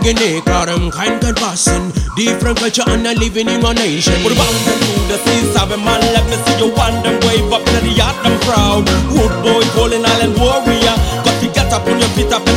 Guinea, cause them kind passing. Different culture and a living in a nation. Put a band to the seaside, man, let me see you want them wave up to the yacht, them proud. Wood boy, calling island warrior. Got to get up on your feet up